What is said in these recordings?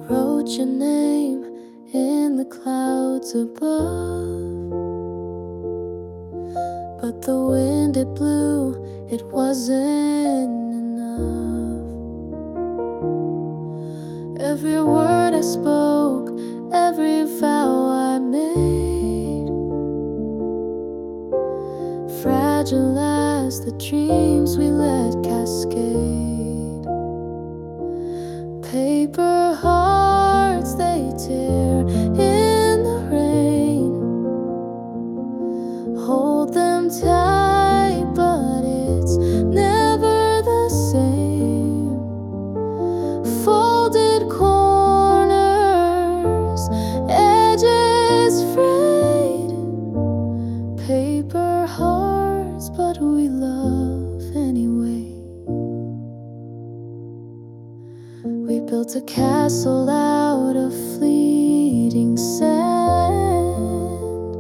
wrote your name in the clouds above, but the wind it blew, it wasn't enough. Every word I spoke, every vow I made, fragile as the dreams we let cascade. Paper hearts, they tear in the rain. Hold them tight, but it's never the same. Folded corners, edges frayed. Paper hearts, but we love anyway. We built a castle out of fleeting sand,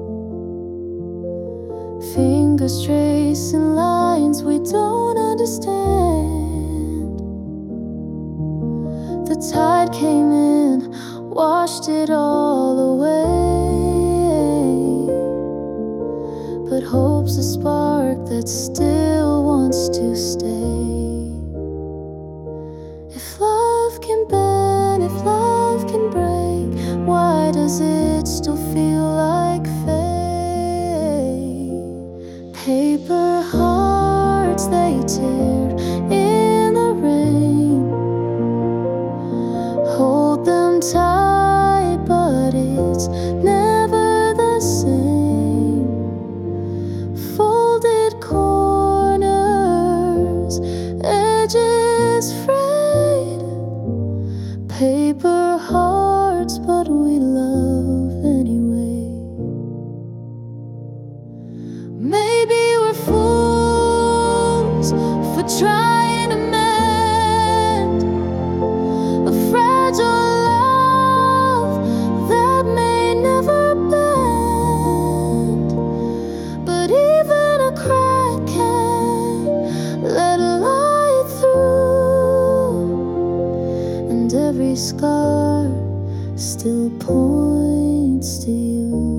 fingers tracing lines we don't understand. The tide came in, washed it all away, but hope's a spark that still wants to stay. If love can bend, if love can break, why does it still feel like fate? Paper hearts, they tear in the rain. Hold them tight, but it's never the same. Folded corners, edges frayed. Paper hearts, but we love anyway. Maybe we're fools for trying to mend a fragile love that may never bend. But even a crack can let light through, and every scar still points to you.